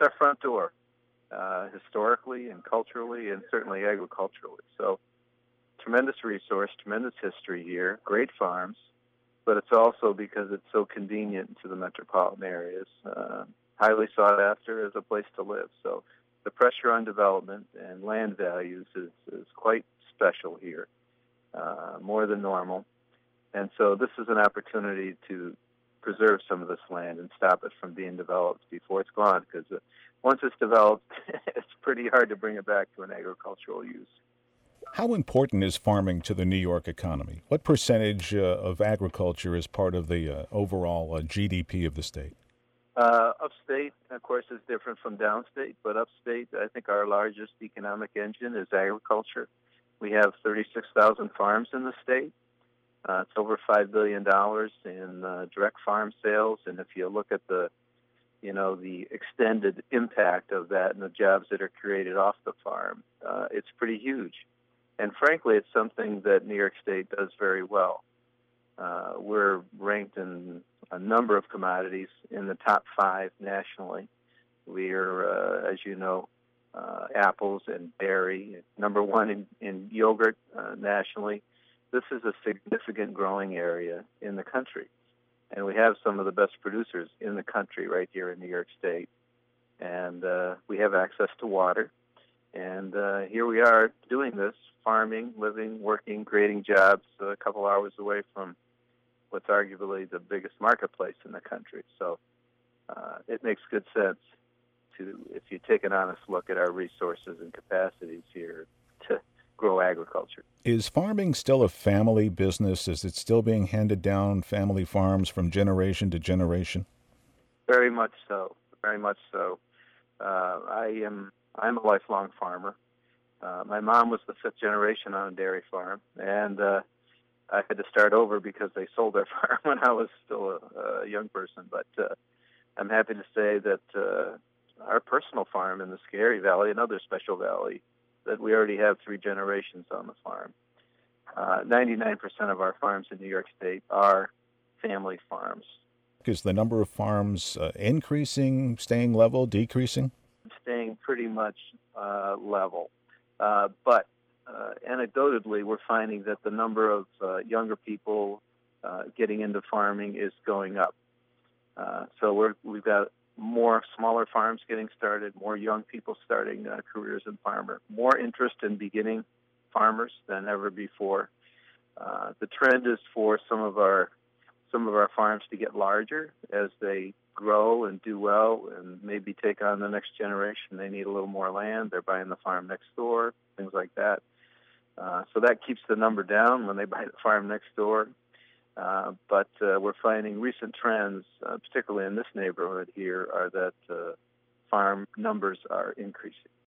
our front door, historically and culturally and certainly agriculturally. So tremendous resource, tremendous history here, great farms, but it's also because it's so convenient to the metropolitan areas, highly sought after as a place to live. So the pressure on development and land values is quite special here, more than normal. And so this is an opportunity to preserve some of this land and stop it from being developed before it's gone, because once it's developed, it's pretty hard to bring it back to an agricultural use. How important is farming to the New York economy? What percentage of agriculture is part of the overall GDP of the state? Upstate, of course, is different from downstate, but upstate, I think our largest economic engine is agriculture. We have 36,000 farms in the state. It's over $5 billion in direct farm sales, and if you look at the extended impact of that and the jobs that are created off the farm, it's pretty huge. And frankly, it's something that New York State does very well. We're ranked in a number of commodities in the top 5 nationally. We're, as you know, apples and dairy, number 1 in yogurt nationally. This is a significant growing area in the country. And we have some of the best producers in the country right here in New York State. And we have access to water. And here we are doing this, farming, living, working, creating jobs a couple hours away from what's arguably the biggest marketplace in the country. So it makes good sense if you take an honest look at our resources and capacities here, to grow agriculture. Is farming still a family business? Is it still being handed down, family farms, from generation to generation? Very much so. Very much so. I'm a lifelong farmer. My mom was the 5th generation on a dairy farm, and I had to start over because they sold their farm when I was still a young person. But I'm happy to say that our personal farm in the Schoharie Valley, another special valley, that we already have 3 generations on the farm. 99% of our farms in New York State are family farms. Is the number of farms increasing, staying level, decreasing? Staying pretty much level. But anecdotally, we're finding that the number of younger people getting into farming is going up. So we've got more smaller farms getting started, more young people starting careers in farmer, more interest in beginning farmers than ever before. The trend is for some of our farms to get larger as they grow and do well and maybe take on the next generation. They need a little more land. They're buying the farm next door, things like that. So that keeps the number down when they buy the farm next door. But we're finding recent trends, particularly in this neighborhood here, are that farm numbers are increasing.